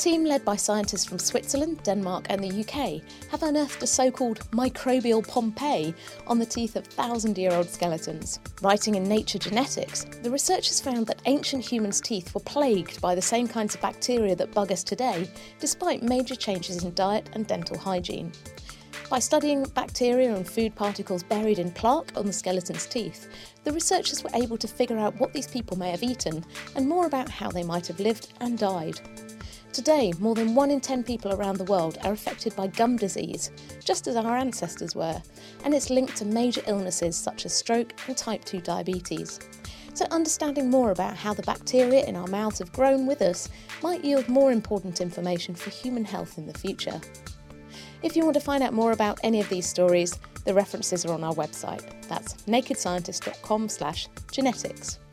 team led by scientists from Switzerland, Denmark and the UK have unearthed a so-called microbial Pompeii on the teeth of 1,000-year-old skeletons. Writing in Nature Genetics, the researchers found that ancient humans' teeth were plagued by the same kinds of bacteria that bug us today, despite major changes in diet and dental hygiene. By studying bacteria and food particles buried in plaque on the skeleton's teeth, the researchers were able to figure out what these people may have eaten and more about how they might have lived and died. Today, more than 1 in 10 people around the world are affected by gum disease, just as our ancestors were, and it's linked to major illnesses such as stroke and type 2 diabetes. So understanding more about how the bacteria in our mouths have grown with us might yield more important information for human health in the future. If you want to find out more about any of these stories, the references are on our website. That's nakedscientist.com/genetics.